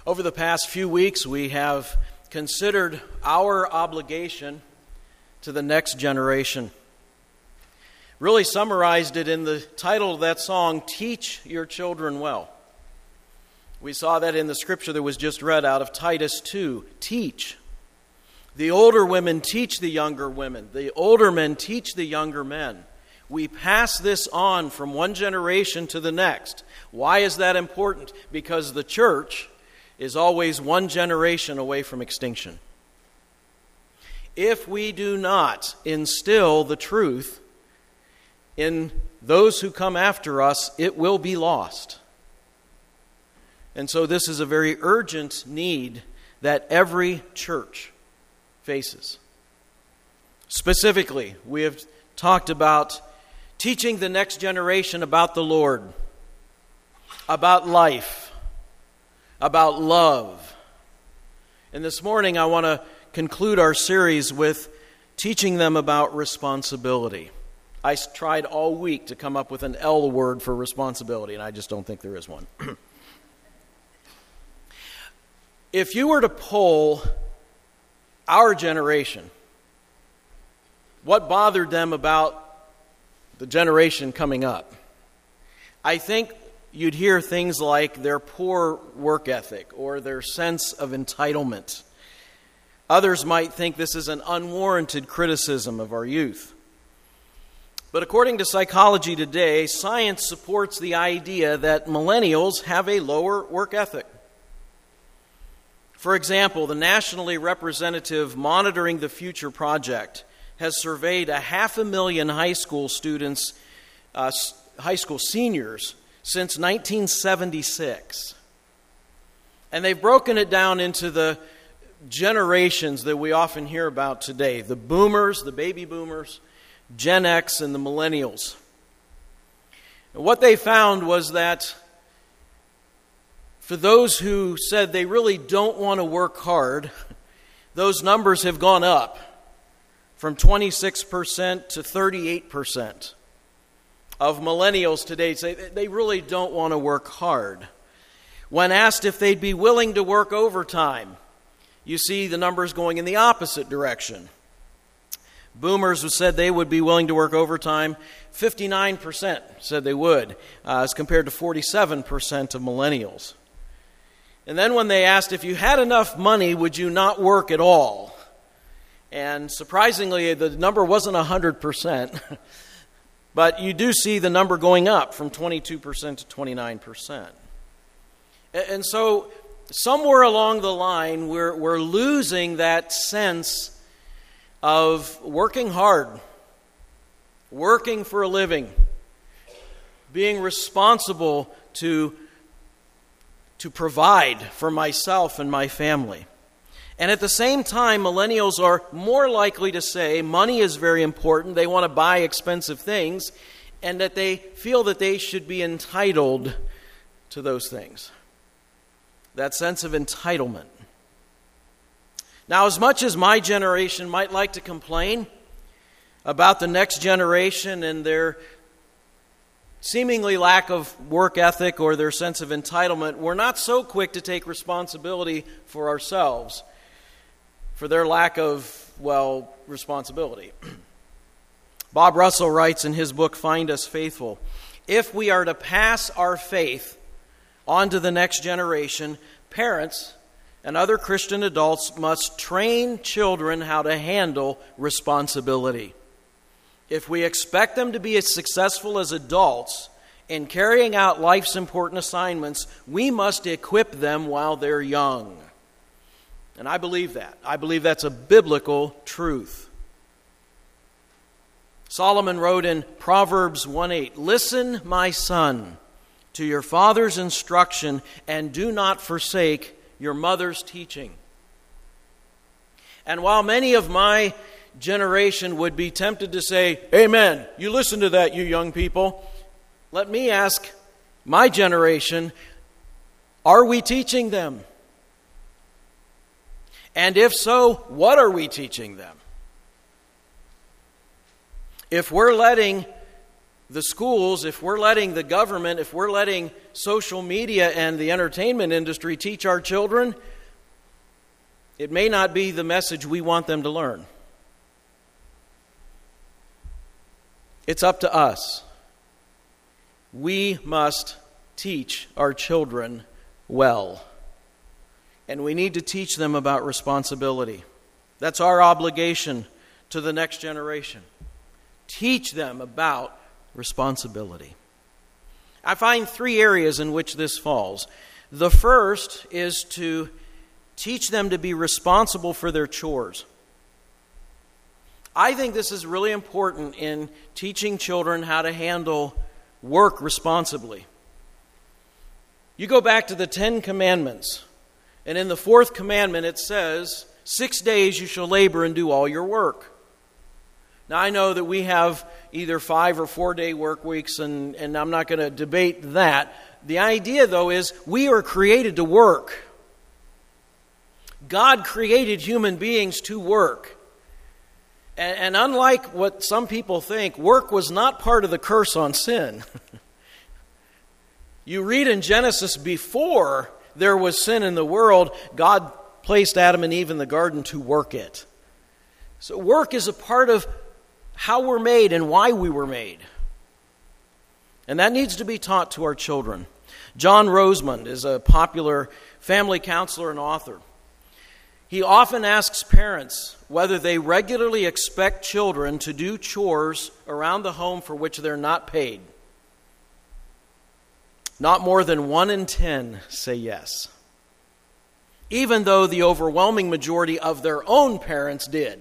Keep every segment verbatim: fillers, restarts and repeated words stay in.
Over the past few weeks, we have considered our obligation to the next generation. Really summarized it in the title of that song, Teach Your Children Well. We saw that in the scripture that was just read out of Titus two. Teach. The older women teach the younger women. The older men teach the younger men. We pass this on from one generation to the next. Why is that important? Because the church is always one generation away from extinction. If we do not instill the truth in those who come after us, it will be lost. And so this is a very urgent need that every church faces. Specifically, we have talked about teaching the next generation about the Lord, about life, about love. And this morning I want to conclude our series with teaching them about responsibility. I tried all week to come up with an L word for responsibility, and I just don't think there is one. If you were to poll our generation, what bothered them about the generation coming up, I think you'd hear things like their poor work ethic or their sense of entitlement. Others might think this is an unwarranted criticism of our youth. But according to Psychology Today, science supports the idea that millennials have a lower work ethic. For example, the nationally representative Monitoring the Future project has surveyed a half a million high school students, uh, high school seniors, since nineteen seventy-six. And they've broken it down into the generations that we often hear about today. The boomers, the baby boomers, Gen X, and the millennials. And what they found was that for those who said they really don't want to work hard, those numbers have gone up from twenty-six percent to thirty-eight percent. Of millennials today say they really don't want to work hard. When asked if they'd be willing to work overtime, you see the numbers going in the opposite direction. Boomers said they would be willing to work overtime. fifty-nine percent said they would, uh, as compared to forty-seven percent of millennials. And then when they asked if you had enough money, would you not work at all? And surprisingly, the number wasn't one hundred percent. But you do see the number going up from twenty-two percent to twenty-nine percent. And so somewhere along the line, we're, we're losing that sense of working hard, working for a living, being responsible to, to provide for myself and my family. And at the same time, millennials are more likely to say money is very important, they want to buy expensive things, and that they feel that they should be entitled to those things. That sense of entitlement. Now, as much as my generation might like to complain about the next generation and their seemingly lack of work ethic or their sense of entitlement, we're not so quick to take responsibility for ourselves for their lack of, well, responsibility. Bob Russell writes in his book, Find Us Faithful, if we are to pass our faith on to the next generation, parents and other Christian adults must train children how to handle responsibility. If we expect them to be as successful as adults in carrying out life's important assignments, we must equip them while they're young. And I believe that. I believe that's a biblical truth. Solomon wrote in Proverbs one eight, listen, my son, to your father's instruction, and do not forsake your mother's teaching. And while many of my generation would be tempted to say, amen, you listen to that, you young people, let me ask my generation, are we teaching them? And if so, what are we teaching them? If we're letting the schools, if we're letting the government, if we're letting social media and the entertainment industry teach our children, it may not be the message we want them to learn. It's up to us. We must teach our children well. And we need to teach them about responsibility. That's our obligation to the next generation. Teach them about responsibility. I find three areas in which this falls. The first is to teach them to be responsible for their chores. I think this is really important in teaching children how to handle work responsibly. You go back to the Ten Commandments, and in the fourth commandment it says, six days you shall labor and do all your work. Now, I know that we have either five or four day work weeks, and, and I'm not going to debate that. The idea, though, is we are created to work. God created human beings to work. And, and unlike what some people think, work was not part of the curse on sin. You read in Genesis, before there was sin in the world, God placed Adam and Eve in the garden to work it. So work is a part of how we're made and why we were made. And that needs to be taught to our children. John Rosemond is a popular family counselor and author. He often asks parents whether they regularly expect children to do chores around the home for which they're not paid. Not more than one in ten say yes, even though the overwhelming majority of their own parents did.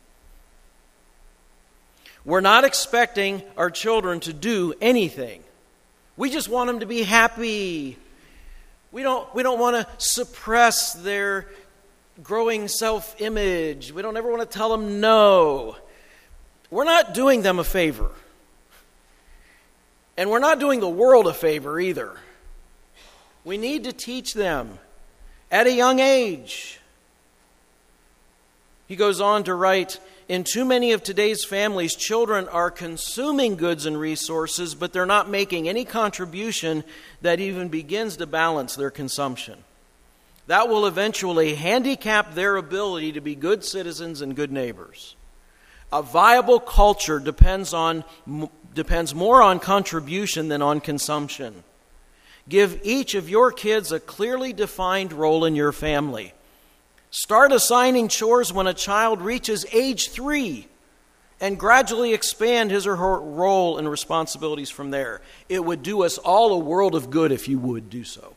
We're not expecting our children to do anything. We just want them to be happy. We don't, we don't want to suppress their growing self-image. We don't ever want to tell them no. We're not doing them a favor. And we're not doing the world a favor either. We need to teach them at a young age. He goes on to write, in too many of today's families, children are consuming goods and resources, but they're not making any contribution that even begins to balance their consumption. That will eventually handicap their ability to be good citizens and good neighbors. A viable culture depends on depends more on contribution than on consumption. Give each of your kids a clearly defined role in your family. Start assigning chores when a child reaches age three and gradually expand his or her role and responsibilities from there. It would do us all a world of good if you would do so.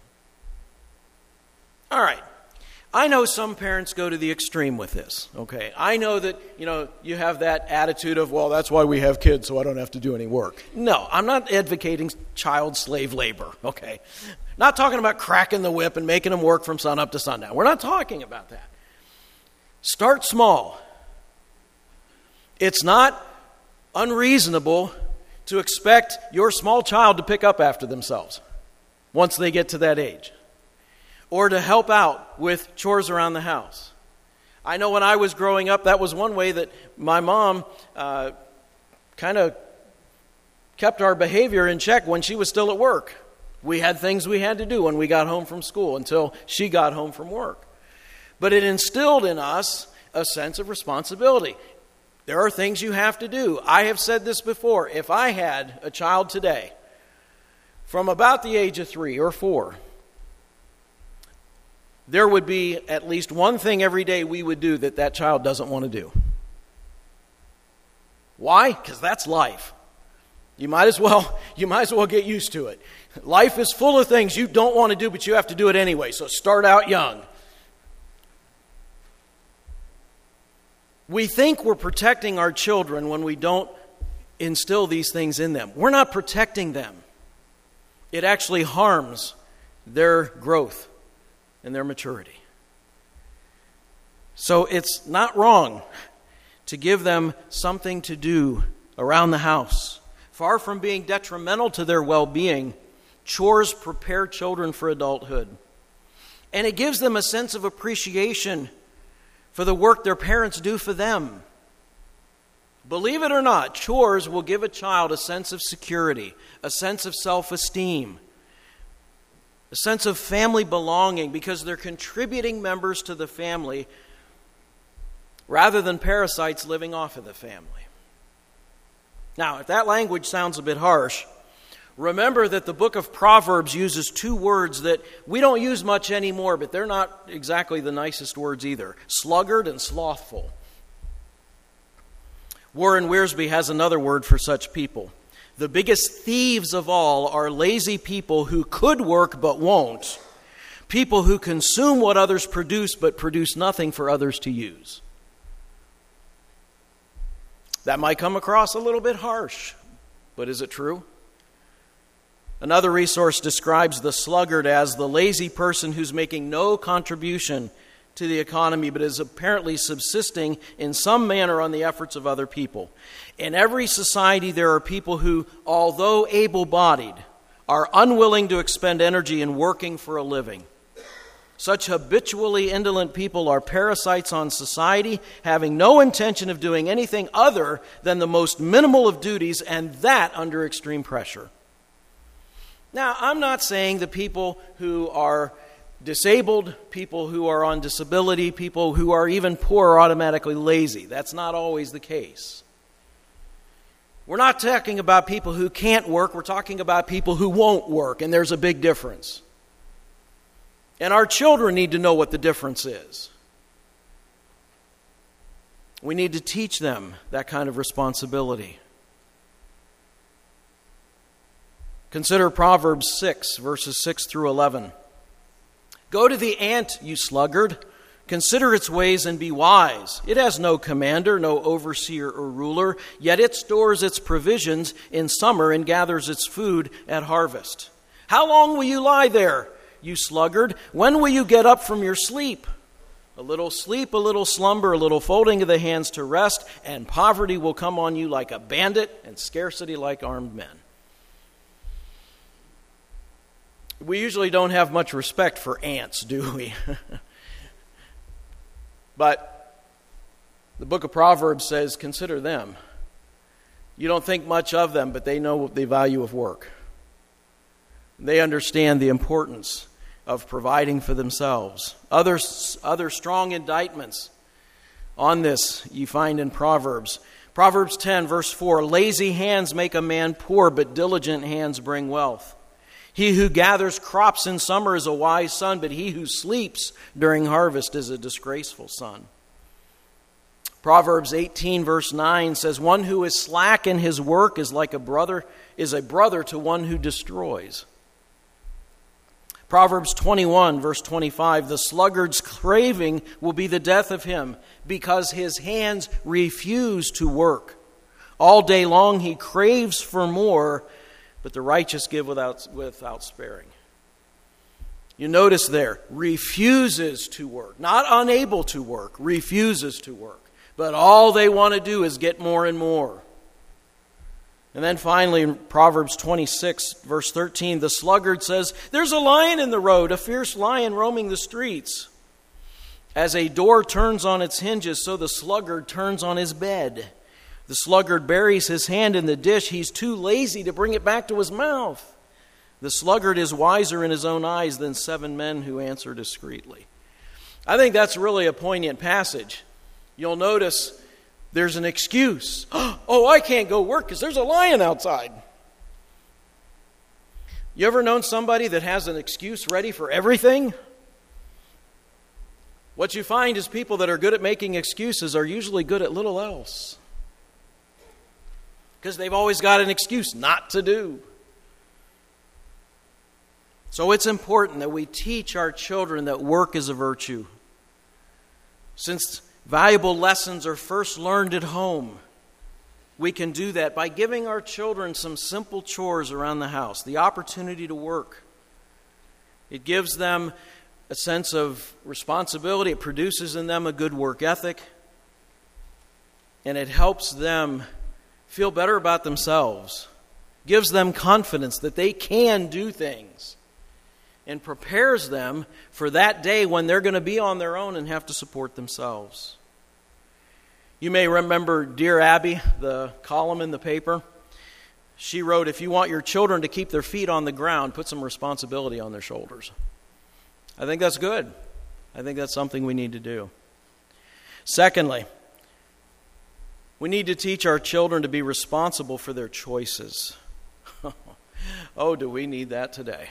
All right. I know some parents go to the extreme with this, okay? I know that, you know, you have that attitude of, well, that's why we have kids, so I don't have to do any work. No, I'm not advocating child slave labor, okay? Not talking about cracking the whip and making them work from sun up to sundown. We're not talking about that. Start small. It's not unreasonable to expect your small child to pick up after themselves once they get to that age, or to help out with chores around the house. I know when I was growing up, that was one way that my mom uh, kind of kept our behavior in check when she was still at work. We had things we had to do when we got home from school until she got home from work. But it instilled in us a sense of responsibility. There are things you have to do. I have said this before. If I had a child today from about the age of three or four, there would be at least one thing every day we would do that that child doesn't want to do. Why? Because that's life. You might as well, you might as well get used to it. Life is full of things you don't want to do, but you have to do it anyway. So start out young. We think we're protecting our children when we don't instill these things in them. We're not protecting them. It actually harms their growth and their maturity. So it's not wrong to give them something to do around the house. Far from being detrimental to their well-being, chores prepare children for adulthood. And it gives them a sense of appreciation for the work their parents do for them. Believe it or not, chores will give a child a sense of security, a sense of self-esteem, a sense of family belonging, because they're contributing members to the family rather than parasites living off of the family. Now, if that language sounds a bit harsh, remember that the book of Proverbs uses two words that we don't use much anymore, but they're not exactly the nicest words either: sluggard and slothful. Warren Wiersbe has another word for such people. The biggest thieves of all are lazy people who could work but won't. People who consume what others produce but produce nothing for others to use. That might come across a little bit harsh, but is it true? Another resource describes the sluggard as the lazy person who's making no contribution to the economy, but is apparently subsisting in some manner on the efforts of other people. In every society, there are people who, although able-bodied, are unwilling to expend energy in working for a living. Such habitually indolent people are parasites on society, having no intention of doing anything other than the most minimal of duties, and that under extreme pressure. Now, I'm not saying the people who are disabled, people who are on disability, people who are even poor are automatically lazy. That's not always the case. We're not talking about people who can't work. We're talking about people who won't work, and there's a big difference. And our children need to know what the difference is. We need to teach them that kind of responsibility. Consider Proverbs six, verses six through eleven. Go to the ant, you sluggard. Consider its ways and be wise. It has no commander, no overseer or ruler, yet it stores its provisions in summer and gathers its food at harvest. How long will you lie there, you sluggard? When will you get up from your sleep? A little sleep, a little slumber, a little folding of the hands to rest, and poverty will come on you like a bandit and scarcity like armed men. We usually don't have much respect for ants, do we? But the book of Proverbs says, consider them. You don't think much of them, but they know the value of work. They understand the importance of providing for themselves. Other, other strong indictments on this you find in Proverbs. Proverbs ten, verse four, lazy hands make a man poor, but diligent hands bring wealth. He who gathers crops in summer is a wise son, but he who sleeps during harvest is a disgraceful son. Proverbs eighteen, verse nine says, one who is slack in his work is like a brother, is a brother to one who destroys. Proverbs twenty-one, verse twenty-five, the sluggard's craving will be the death of him, because his hands refuse to work. All day long he craves for more, but the righteous give without, without sparing. You notice there, refuses to work. Not unable to work, refuses to work. But all they want to do is get more and more. And then finally, in Proverbs twenty-six, verse thirteen, the sluggard says, there's a lion in the road, a fierce lion roaming the streets. As a door turns on its hinges, so the sluggard turns on his bed. The sluggard buries his hand in the dish. He's too lazy to bring it back to his mouth. The sluggard is wiser in his own eyes than seven men who answer discreetly. I think that's really a poignant passage. You'll notice there's an excuse. Oh, I can't go work because there's a lion outside. You ever known somebody that has an excuse ready for everything? What you find is people that are good at making excuses are usually good at little else. Because they've always got an excuse not to do. So it's important that we teach our children that work is a virtue. Since valuable lessons are first learned at home, we can do that by giving our children some simple chores around the house, the opportunity to work. It gives them a sense of responsibility. It produces in them a good work ethic. And it helps them feel better about themselves, gives them confidence that they can do things, and prepares them for that day when they're going to be on their own and have to support themselves. You may remember Dear Abby, the column in the paper. She wrote, if you want your children to keep their feet on the ground, put some responsibility on their shoulders. I think that's good. I think that's something we need to do. Secondly, we need to teach our children to be responsible for their choices. Oh, do we need that today?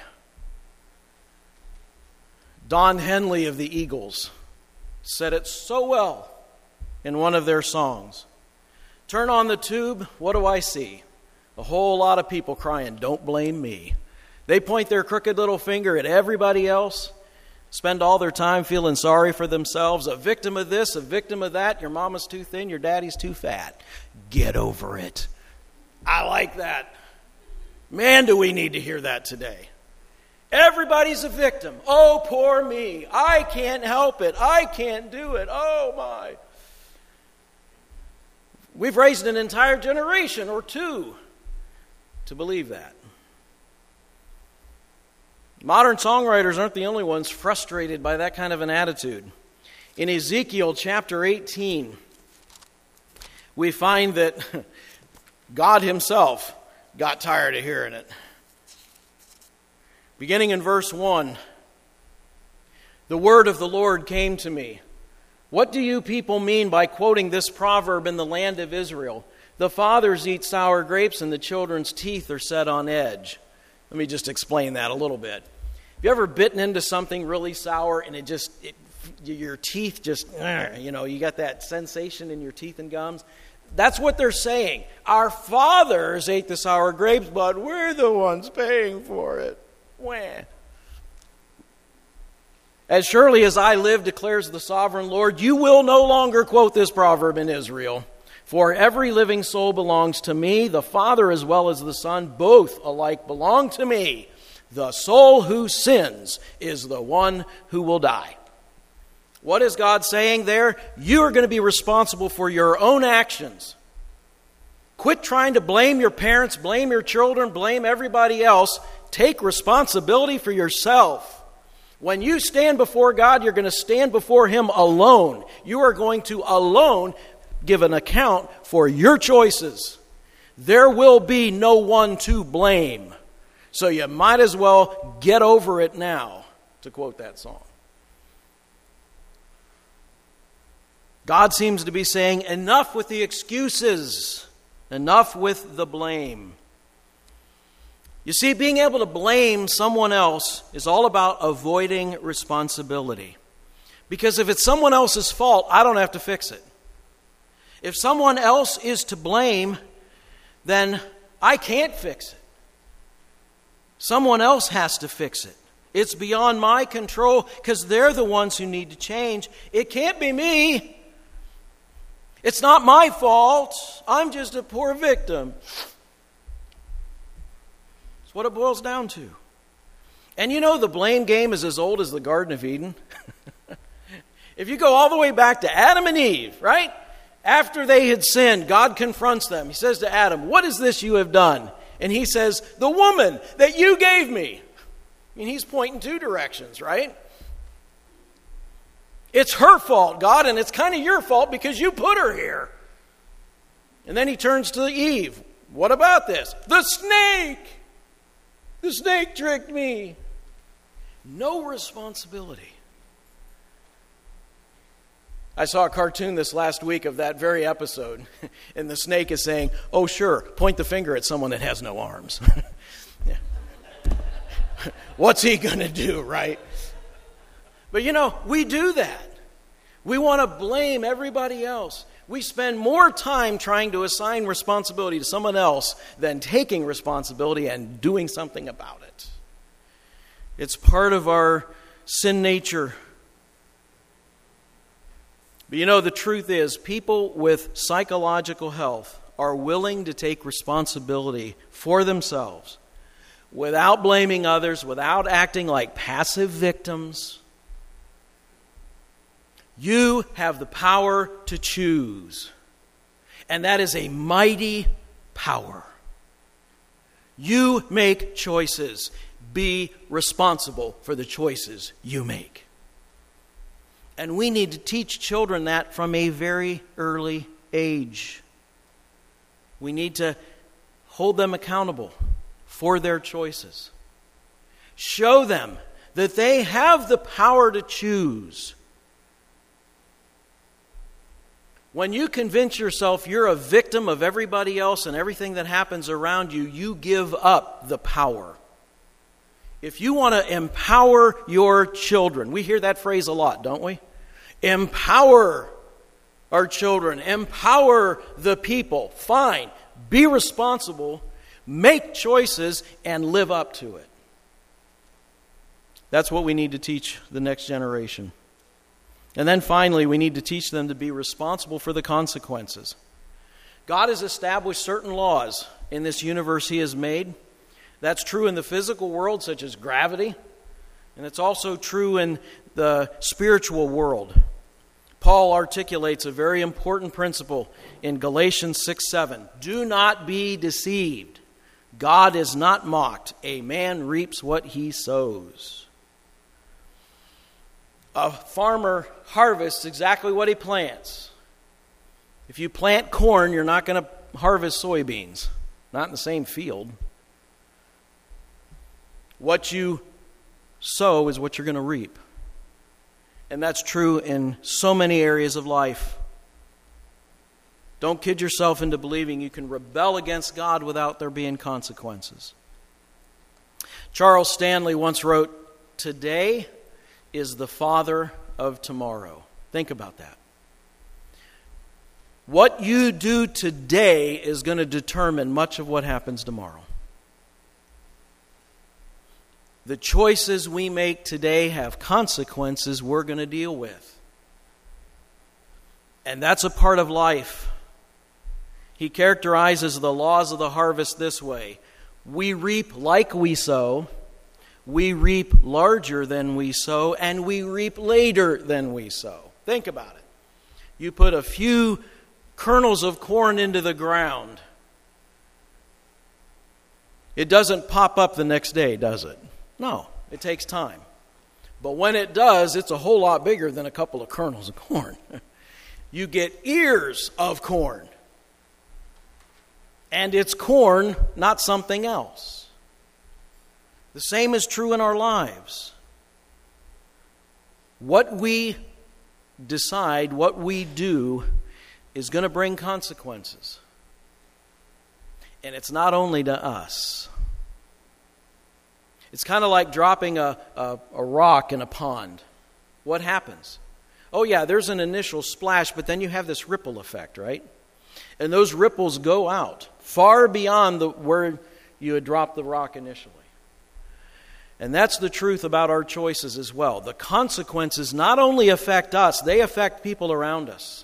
Don Henley of the Eagles said it so well in one of their songs. Turn on the tube, what do I see? A whole lot of people crying, don't blame me. They point their crooked little finger at everybody else, spend all their time feeling sorry for themselves, a victim of this, a victim of that, your mama's too thin, your daddy's too fat. Get over it. I like that. Man, do we need to hear that today. Everybody's a victim. Oh, poor me. I can't help it. I can't do it. Oh, my. We've raised an entire generation or two to believe that. Modern songwriters aren't the only ones frustrated by that kind of an attitude. In Ezekiel chapter eighteen, we find that God himself got tired of hearing it. Beginning in verse one, the word of the Lord came to me. What do you people mean by quoting this proverb in the land of Israel? The fathers eat sour grapes and the children's teeth are set on edge. Let me just explain that a little bit. Have you ever bitten into something really sour and it just, it, your teeth just, you know, you got that sensation in your teeth and gums? That's what they're saying. Our fathers ate the sour grapes, but we're the ones paying for it. Wah. As surely as I live, declares the sovereign Lord, you will no longer quote this proverb in Israel. For every living soul belongs to me, the Father as well as the Son, both alike belong to me. The soul who sins is the one who will die. What is God saying there? You are going to be responsible for your own actions. Quit trying to blame your parents, blame your children, blame everybody else. Take responsibility for yourself. When you stand before God, you're going to stand before Him alone. You are going to alone give an account for your choices. There will be no one to blame. So you might as well get over it now, to quote that song. God seems to be saying, enough with the excuses, enough with the blame. You see, being able to blame someone else is all about avoiding responsibility. Because if it's someone else's fault, I don't have to fix it. If someone else is to blame, then I can't fix it. Someone else has to fix it. It's beyond my control because they're the ones who need to change. It can't be me. It's not my fault. I'm just a poor victim. That's what it boils down to. And you know the blame game is as old as the Garden of Eden. If you go all the way back to Adam and Eve, right? After they had sinned, God confronts them. He says to Adam, what is this you have done? And he says, the woman that you gave me. I mean, he's pointing two directions, right? It's her fault, God, and it's kind of your fault because you put her here. And then he turns to Eve. What about this? The snake! The snake tricked me. No responsibility. I saw a cartoon this last week of that very episode, and the snake is saying, oh, sure, point the finger at someone that has no arms. What's he going to do, right? But you know, we do that. We want to blame everybody else. We spend more time trying to assign responsibility to someone else than taking responsibility and doing something about it. It's part of our sin nature. But you know, the truth is, people with psychological health are willing to take responsibility for themselves without blaming others, without acting like passive victims. You have the power to choose. And that is a mighty power. You make choices. Be responsible for the choices you make. And we need to teach children that from a very early age. We need to hold them accountable for their choices. Show them that they have the power to choose. When you convince yourself you're a victim of everybody else and everything that happens around you, you give up the power. If you want to empower your children, we hear that phrase a lot, don't we? Empower our children, empower the people. Fine, be responsible, make choices, and live up to it. That's what we need to teach the next generation. And then finally, we need to teach them to be responsible for the consequences. God has established certain laws in this universe He has made. That's true in the physical world, such as gravity, and it's also true in the spiritual world. Paul articulates a very important principle in Galatians six seven. Do not be deceived. God is not mocked. A man reaps what he sows. A farmer harvests exactly what he plants. If you plant corn, you're not going to harvest soybeans. Not in the same field. What you sow is what you're going to reap. And that's true in so many areas of life. Don't kid yourself into believing you can rebel against God without there being consequences. Charles Stanley once wrote, "Today is the father of tomorrow." Think about that. What you do today is going to determine much of what happens tomorrow. The choices we make today have consequences we're going to deal with. And that's a part of life. He characterizes the laws of the harvest this way. We reap like we sow, we reap larger than we sow, and we reap later than we sow. Think about it. You put a few kernels of corn into the ground. It doesn't pop up the next day, does it? No, it takes time. But when it does, it's a whole lot bigger than a couple of kernels of corn. You get ears of corn. And it's corn, not something else. The same is true in our lives. What we decide, what we do, is going to bring consequences. And it's not only to us. It's kind of like dropping a, a, a rock in a pond. What happens? Oh yeah, there's an initial splash, but then you have this ripple effect, right? And those ripples go out far beyond the, where you had dropped the rock initially. And that's the truth about our choices as well. The consequences not only affect us, they affect people around us.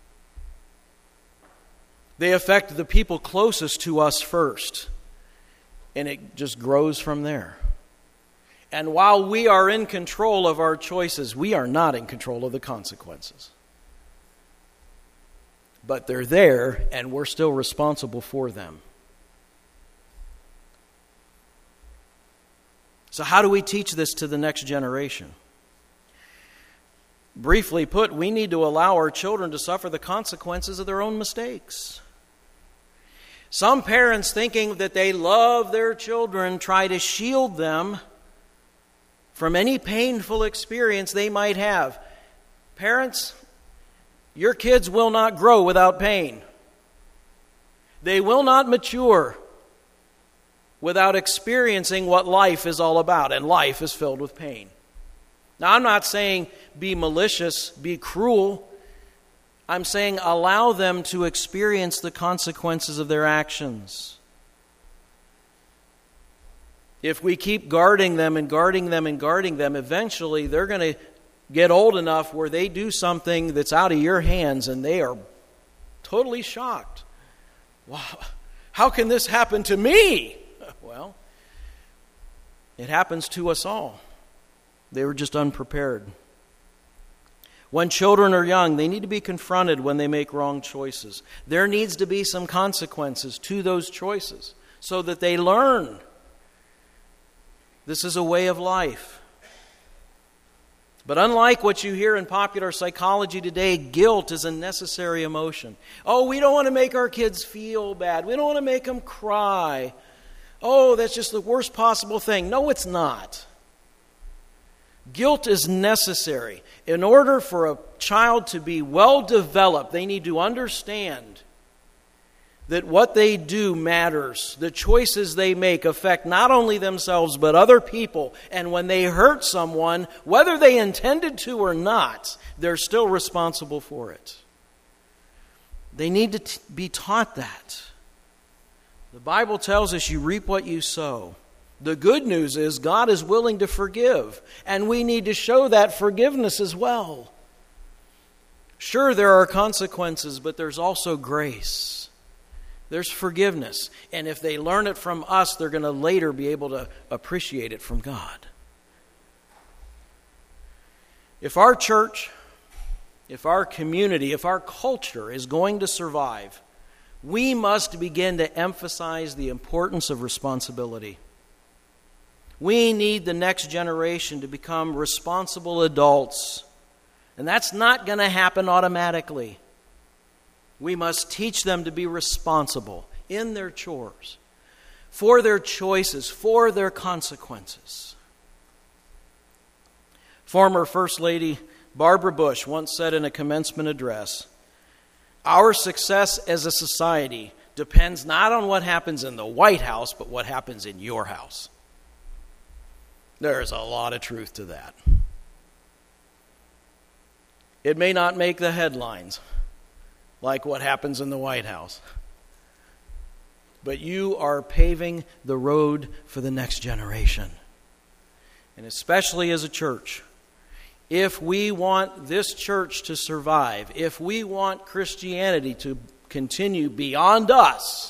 They affect the people closest to us first. And it just grows from there. And while we are in control of our choices, we are not in control of the consequences. But they're there, and we're still responsible for them. So how do we teach this to the next generation? Briefly put, we need to allow our children to suffer the consequences of their own mistakes. Some parents, thinking that they love their children, try to shield them from any painful experience they might have. Parents, your kids will not grow without pain. They will not mature without experiencing what life is all about, and life is filled with pain. Now, I'm not saying be malicious, be cruel. I'm saying allow them to experience the consequences of their actions. If we keep guarding them and guarding them and guarding them, eventually they're going to get old enough where they do something that's out of your hands and they are totally shocked. Wow, how can this happen to me? Well, it happens to us all. They were just unprepared. When children are young, they need to be confronted when they make wrong choices. There needs to be some consequences to those choices so that they learn. This is a way of life. But unlike what you hear in popular psychology today, guilt is a necessary emotion. Oh, we don't want to make our kids feel bad. We don't want to make them cry. Oh, that's just the worst possible thing. No, it's not. Guilt is necessary. In order for a child to be well developed, they need to understand that what they do matters. The choices they make affect not only themselves but other people. And when they hurt someone, whether they intended to or not, they're still responsible for it. They need to t- be taught that. The Bible tells us you reap what you sow. The good news is God is willing to forgive, and we need to show that forgiveness as well. Sure, there are consequences, but there's also grace. There's forgiveness. And if they learn it from us, they're going to later be able to appreciate it from God. If our church, if our community, if our culture is going to survive, we must begin to emphasize the importance of responsibility. We need the next generation to become responsible adults. And that's not going to happen automatically. We must teach them to be responsible in their chores, for their choices, for their consequences. Former First Lady Barbara Bush once said in a commencement address, "Our success as a society depends not on what happens in the White House, but what happens in your house." There's a lot of truth to that. It may not make the headlines like what happens in the White House, but you are paving the road for the next generation. And especially as a church, if we want this church to survive, if we want Christianity to continue beyond us,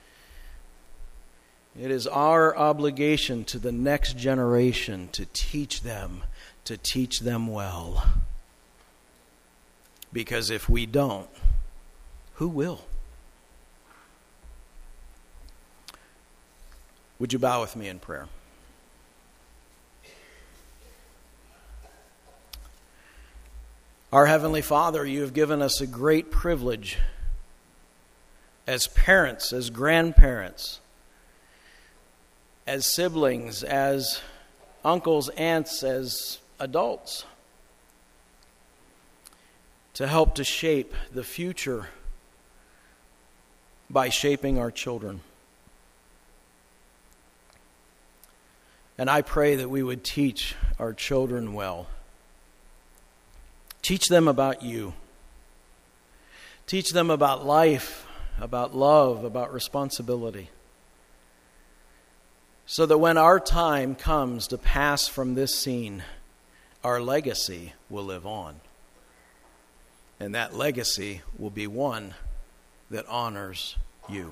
it is our obligation to the next generation to teach them, to teach them well. Because if we don't, who will? Would you bow with me in prayer? Our Heavenly Father, you have given us a great privilege as parents, as grandparents, as siblings, as uncles, aunts, as adults, to help to shape the future by shaping our children. And I pray that we would teach our children well. Teach them about you. Teach them about life, about love, about responsibility. So that when our time comes to pass from this scene, our legacy will live on. And that legacy will be one that honors you.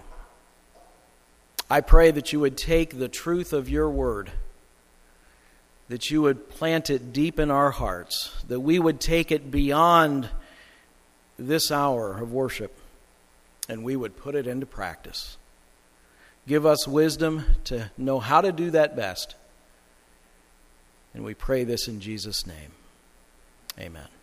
I pray that you would take the truth of your word, that you would plant it deep in our hearts, that we would take it beyond this hour of worship, and we would put it into practice. Give us wisdom to know how to do that best. And we pray this in Jesus' name. Amen.